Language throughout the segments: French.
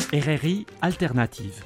RRI Alternative.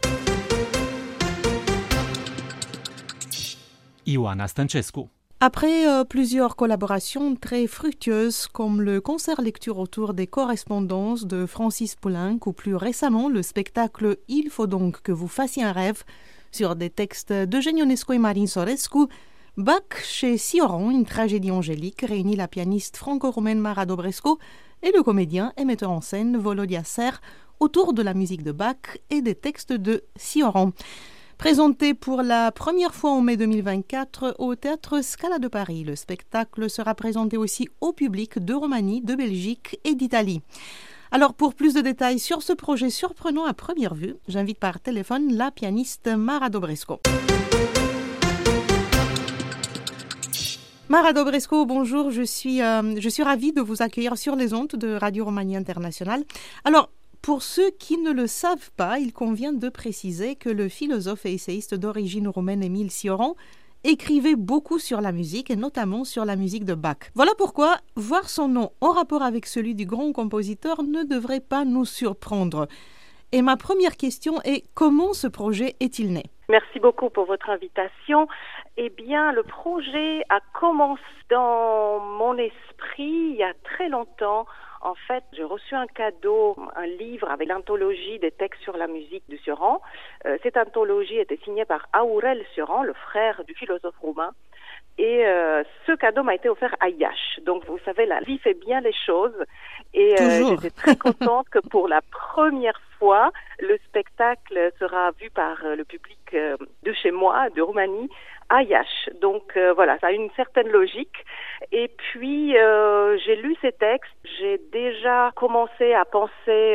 Ioana Stăncescu. Après plusieurs collaborations très fructueuses comme le concert lecture autour des correspondances de Francis Poulenc ou plus récemment le spectacle « Il faut donc que vous fassiez un rêve » sur des textes d'Eugène Ionesco et Marin Sorescu, Bach chez Sioran, une tragédie angélique, réunit la pianiste franco-roumaine Mara Dobrescu et le comédien et metteur en scène Volodya Ser autour de la musique de Bach et des textes de Sioran. Présenté pour la première fois en mai 2024 au Théâtre Scala de Paris, le spectacle sera présenté aussi au public de Roumanie, de Belgique et d'Italie. Alors, pour plus de détails sur ce projet surprenant à première vue, j'invite par téléphone la pianiste Mara Dobrescu. Mara Dobrescu, bonjour, je suis ravie de vous accueillir sur les ondes de Radio Roumanie Internationale. Alors, pour ceux qui ne le savent pas, il convient de préciser que le philosophe et essayiste d'origine roumaine Émile Cioran écrivait beaucoup sur la musique et notamment sur la musique de Bach. Voilà pourquoi voir son nom en rapport avec celui du grand compositeur ne devrait pas nous surprendre. Et ma première question est comment ce projet est-il né ? Merci beaucoup pour votre invitation. Eh bien, le projet a commencé dans mon esprit il y a très longtemps. En fait, j'ai reçu un cadeau, un livre avec l'anthologie des textes sur la musique de Cioran. Cette anthologie était signée par Aurel Cioran, le frère du philosophe roumain. Et ce cadeau m'a été offert à Iași. Donc, vous savez, la vie fait bien les choses. Et j'étais très contente que pour la première fois, le spectacle sera vu par le public de chez moi, de Roumanie, à Iași. Donc, voilà, ça a une certaine logique. Et puis, j'ai lu ces textes. J'ai déjà commencé à penser,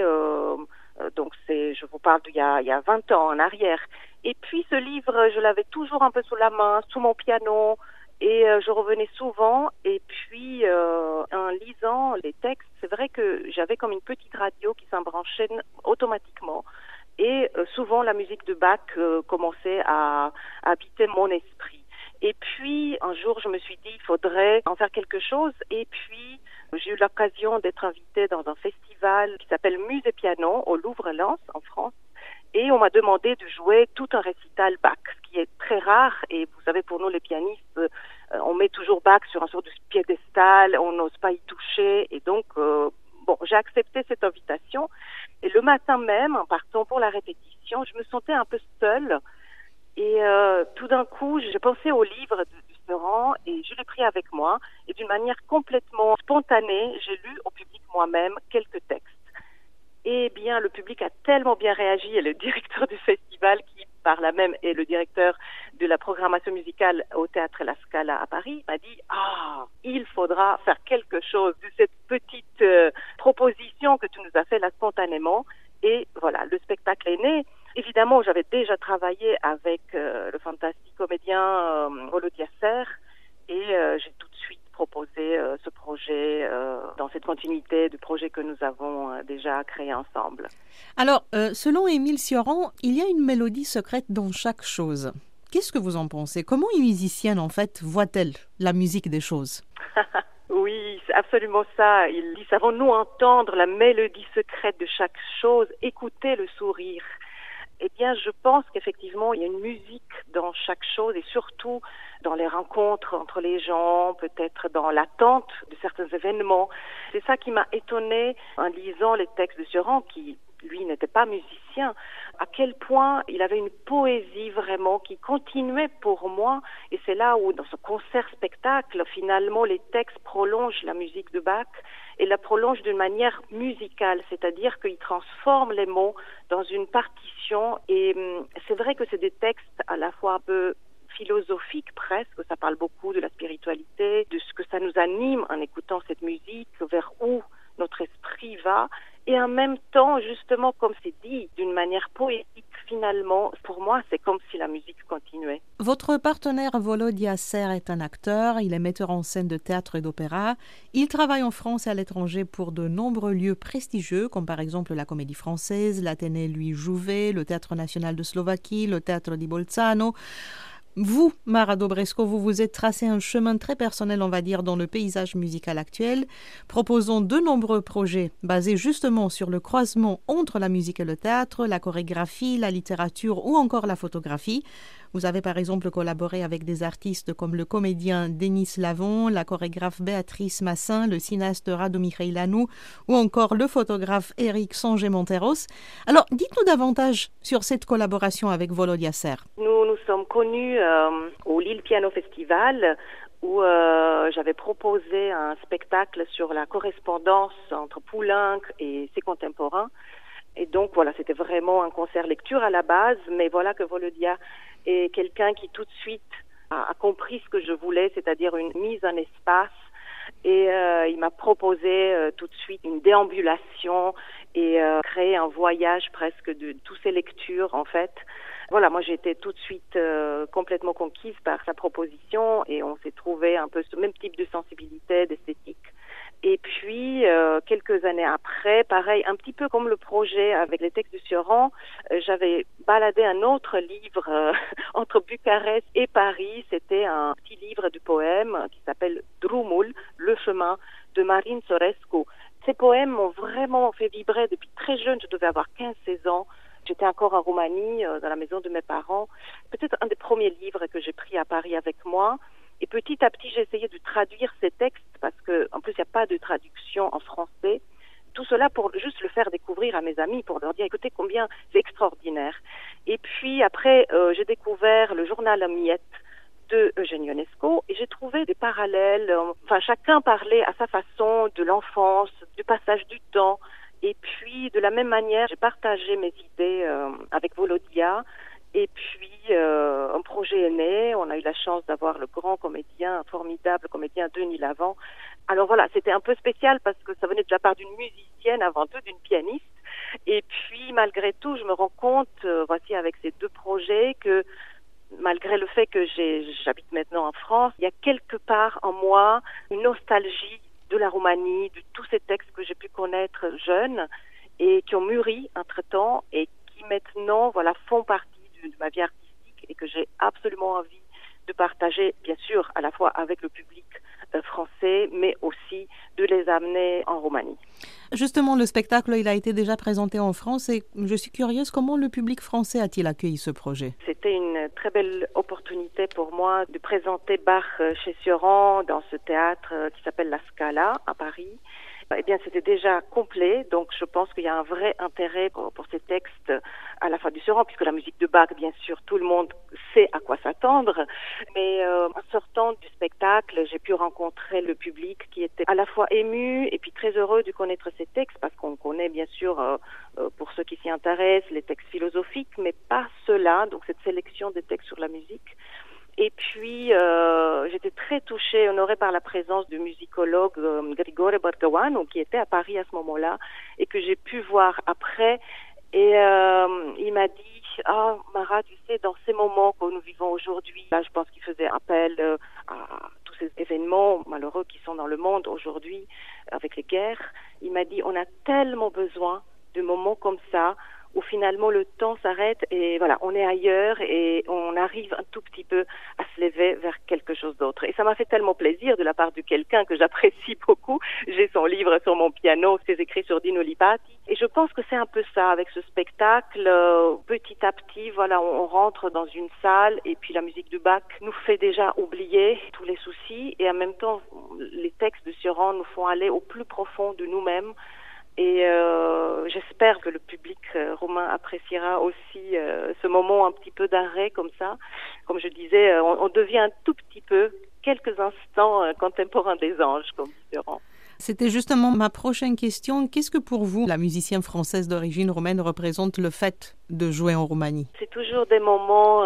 donc je vous parle d'il y a 20 ans en arrière. Et puis, ce livre, je l'avais toujours un peu sous la main, sous mon piano. Et je revenais souvent et puis en lisant les textes, c'est vrai que j'avais comme une petite radio qui s'embranchait automatiquement et souvent la musique de Bach commençait à habiter mon esprit. Et puis un jour je me suis dit il faudrait en faire quelque chose et puis j'ai eu l'occasion d'être invitée dans un festival qui s'appelle Musée Piano au Louvre-Lens en France. Et on m'a demandé de jouer tout un récital Bach, ce qui est très rare. Et vous savez, pour nous les pianistes, on met toujours Bach sur un sort de piédestal, on n'ose pas y toucher. Et donc, j'ai accepté cette invitation. Et le matin même, en partant pour la répétition, je me sentais un peu seule. Et tout d'un coup, j'ai pensé au livre de Cioran et je l'ai pris avec moi. Et d'une manière complètement spontanée, j'ai lu au public moi-même quelques textes. Eh bien, le public a tellement bien réagi et le directeur du festival, qui par là même est le directeur de la programmation musicale au Théâtre La Scala à Paris, m'a dit « Ah, il faudra faire quelque chose de cette petite proposition que tu nous as fait là spontanément. » Et voilà, le spectacle est né. Évidemment, j'avais déjà travaillé avec le fantastique comédien Volodya Ser et j'ai tout de suite proposé ce projet dans cette continuité du projet que nous avons déjà créé ensemble. Alors, selon Émile Cioran, il y a une mélodie secrète dans chaque chose. Qu'est-ce que vous en pensez ? Comment une musicienne, en fait, voit-elle la musique des choses ? Oui, c'est absolument ça. Il dit, savons-nous entendre la mélodie secrète de chaque chose, écouter le sourire ? Eh bien, je pense qu'effectivement, il y a une musique dans chaque chose et surtout dans les rencontres entre les gens, peut-être dans l'attente de certains événements. C'est ça qui m'a étonnée en lisant les textes de Cioran, qui, lui, n'était pas musicien, à quel point il avait une poésie vraiment qui continuait pour moi. Et c'est là où, dans ce concert-spectacle, finalement, les textes prolongent la musique de Bach et la prolongent d'une manière musicale, c'est-à-dire qu'ils transforment les mots dans une partition. Et c'est vrai que c'est des textes à la fois un peu philosophiques presque, ça parle beaucoup de la spiritualité, de ce que ça nous anime en écoutant cette musique, vers où notre esprit va. Et en même temps, justement, comme c'est dit, d'une manière poétique, finalement, pour moi, c'est comme si la musique continuait. Votre partenaire Volodya Ser est un acteur, il est metteur en scène de théâtre et d'opéra. Il travaille en France et à l'étranger pour de nombreux lieux prestigieux, comme par exemple la Comédie Française, l'Athénée Louis Jouvet, le Théâtre National de Slovaquie, le Théâtre di Bolzano. Vous, Mara Dobresco, vous vous êtes tracé un chemin très personnel, on va dire, dans le paysage musical actuel, proposant de nombreux projets basés justement sur le croisement entre la musique et le théâtre, la chorégraphie, la littérature ou encore la photographie. Vous avez par exemple collaboré avec des artistes comme le comédien Denis Lavon, la chorégraphe Béatrice Massin, le cinéaste Radu Mihailanu ou encore le photographe Eric Sanger-Monteros. Alors, dites-nous davantage sur cette collaboration avec Volodya Ser. Nous sommes connus au Lille Piano Festival où j'avais proposé un spectacle sur la correspondance entre Poulenc et ses contemporains. Et donc voilà, c'était vraiment un concert lecture à la base, mais voilà que Volodya est quelqu'un qui tout de suite a compris ce que je voulais, c'est-à-dire une mise en espace. Et il m'a proposé tout de suite une déambulation et créer un voyage presque de toutes ces lectures en fait. Voilà, moi j'ai été tout de suite complètement conquise par sa proposition et on s'est trouvé un peu ce même type de sensibilité, d'esthétique. Et puis, quelques années après, pareil, un petit peu comme le projet avec les textes du Sioran, j'avais baladé un autre livre entre Bucarest et Paris. C'était un petit livre de poèmes qui s'appelle Drumul, le chemin, de Marine Sorescu. Ces poèmes m'ont vraiment fait vibrer depuis très jeune. Je devais avoir 15-16 ans. J'étais encore en Roumanie, dans la maison de mes parents. Peut-être un des premiers livres que j'ai pris à Paris avec moi. Et petit à petit, j'ai essayé de traduire ces textes parce que, en plus, il n'y a pas de traduction en français. Tout cela pour juste le faire découvrir à mes amis, pour leur dire, écoutez, combien c'est extraordinaire. Et puis après, j'ai découvert le journal Miette de Eugène Ionesco et j'ai trouvé des parallèles. Enfin, chacun parlait à sa façon de l'enfance, du passage du temps. Et puis, de la même manière, j'ai partagé mes idées avec Volodya. Et puis, un projet est né. On a eu la chance d'avoir le grand comédien, un formidable comédien Denis Lavant. Alors voilà, c'était un peu spécial parce que ça venait de la part d'une musicienne avant tout, d'une pianiste. Et puis, malgré tout, je me rends compte, voici avec ces deux projets, que malgré le fait que j'habite maintenant en France, il y a quelque part en moi une nostalgie de la Roumanie, de tous ces textes que j'ai pu connaître jeune et qui ont mûri entre-temps et qui maintenant, voilà, font partie de ma vie artistique et que j'ai absolument envie de partager, bien sûr, à la fois avec le public français, mais aussi de les amener en Roumanie. Justement, le spectacle, il a été déjà présenté en France et je suis curieuse, comment le public français a-t-il accueilli ce projet? C'était une très belle opportunité pour moi de présenter Bach chez Sioran dans ce théâtre qui s'appelle La Scala à Paris. Eh bien, c'était déjà complet, donc je pense qu'il y a un vrai intérêt pour ces textes à la fois du Sioran, puisque la musique de Bach, bien sûr, tout le monde sait à quoi s'attendre. Mais en sortant du spectacle, j'ai pu rencontrer le public qui était à la fois ému et puis très heureux de connaître ces textes, parce qu'on connaît, bien sûr, pour ceux qui s'y intéressent, les textes philosophiques, mais pas ceux-là, donc cette sélection des textes sur la musique. Et puis, j'étais très touchée, honorée par la présence du musicologue Grigore Bărgăuanu, qui était à Paris à ce moment-là, et que j'ai pu voir après. Et il m'a dit, Mara, tu sais, dans ces moments que nous vivons aujourd'hui, là, je pense qu'il faisait appel à tous ces événements malheureux qui sont dans le monde aujourd'hui, avec les guerres. Il m'a dit, on a tellement besoin de moments comme ça, où finalement le temps s'arrête et voilà, on est ailleurs et on arrive un tout petit peu à se lever vers quelque chose d'autre. Et ça m'a fait tellement plaisir de la part de quelqu'un que j'apprécie beaucoup. J'ai son livre sur mon piano, ses écrits sur Dino Lipati. Et je pense que c'est un peu ça, avec ce spectacle, petit à petit, voilà, on rentre dans une salle et puis la musique de Bach nous fait déjà oublier tous les soucis et en même temps, les textes de Sioran nous font aller au plus profond de nous-mêmes. Et j'espère que le public roumain appréciera aussi ce moment un petit peu d'arrêt comme ça. Comme je disais, on devient un tout petit peu, quelques instants, contemporains des anges, comme Sioran. C'était justement ma prochaine question. Qu'est-ce que pour vous, la musicienne française d'origine roumaine, représente le fait de jouer en Roumanie? C'est toujours des moments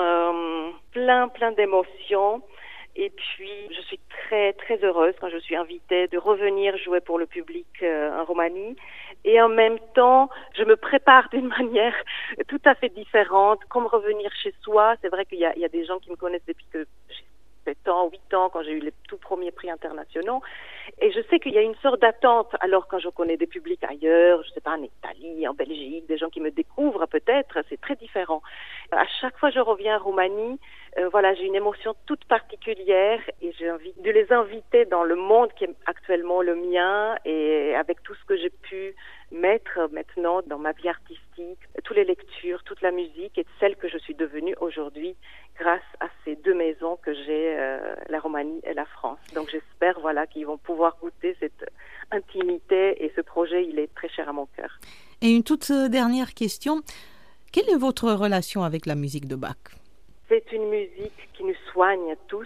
plein d'émotions. Et puis, je suis très, très heureuse quand je suis invitée de revenir jouer pour le public en Roumanie. Et en même temps, je me prépare d'une manière tout à fait différente, comme revenir chez soi. C'est vrai qu'il y a des gens qui me connaissent depuis que j'ai 7 ans, 8 ans, quand j'ai eu les tout premiers prix internationaux. Et je sais qu'il y a une sorte d'attente. Alors quand je connais des publics ailleurs, je sais pas, en Italie, en Belgique, des gens qui me découvrent peut-être, c'est très différent. À chaque fois que je reviens en Roumanie, voilà, j'ai une émotion toute particulière et j'ai envie de les inviter dans le monde qui est actuellement le mien et avec tout ce que j'ai pu mettre maintenant dans ma vie artistique, toutes les lectures, toute la musique et celle que je suis devenue aujourd'hui grâce à ces deux maisons que j'ai, la Roumanie et la France. Donc j'espère voilà, qu'ils vont pouvoir goûter cette intimité et ce projet, il est très cher à mon cœur. Et une toute dernière question. Quelle est votre relation avec la musique de Bach ? C'est une musique qui nous soigne tous.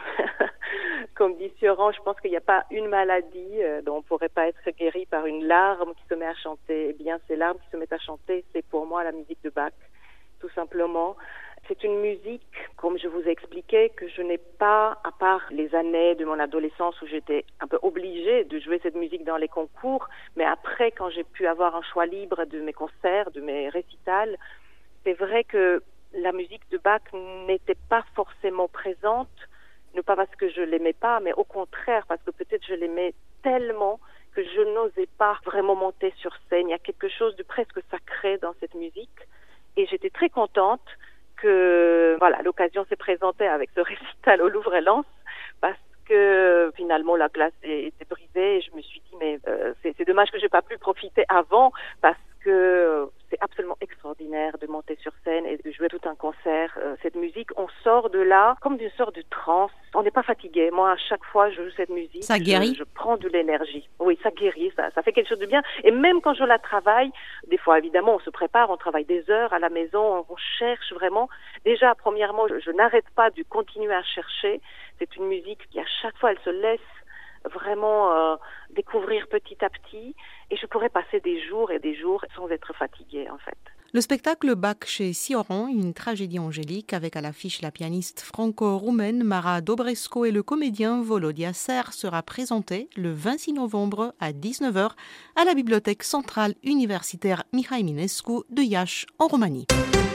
Comme dit Sioran, je pense qu'il n'y a pas une maladie dont on ne pourrait pas être guéri par une larme qui se met à chanter. Eh bien, ces larmes qui se mettent à chanter, c'est pour moi la musique de Bach, tout simplement. C'est une musique, comme je vous ai expliqué, que je n'ai pas, à part les années de mon adolescence où j'étais un peu obligée de jouer cette musique dans les concours, mais après, quand j'ai pu avoir un choix libre de mes concerts, de mes récitals, c'est vrai que la musique de Bach n'était pas forcément présente, non pas parce que je l'aimais pas, mais au contraire, parce que peut-être je l'aimais tellement que je n'osais pas vraiment monter sur scène. Il y a quelque chose de presque sacré dans cette musique. Et j'étais très contente que voilà, l'occasion s'est présentée avec ce récital au Louvre-et-Lens parce que finalement la glace était brisée et je me suis dit mais c'est dommage que j'ai pas pu profiter avant parce que c'est absolument extraordinaire de monter sur scène et de jouer tout un concert. Cette musique, on sort de là comme d'une sorte de transe. On n'est pas fatigué. Moi, à chaque fois, je joue cette musique. Ça guérit. Je prends de l'énergie. Oui, ça guérit, ça fait quelque chose de bien. Et même quand je la travaille, des fois, évidemment, on se prépare, on travaille des heures à la maison, on cherche vraiment. Déjà, premièrement, je n'arrête pas de continuer à chercher. C'est une musique qui, à chaque fois, elle se laisse vraiment découvrir petit à petit et je pourrais passer des jours et des jours sans être fatiguée en fait. Le spectacle Bach chez Sioran, une tragédie angélique avec à l'affiche la pianiste franco-roumaine Mara Dobrescu et le comédien Volodya Ser sera présenté le 26 novembre à 19h à la Bibliothèque centrale universitaire Mihai Eminescu de Iași en Roumanie.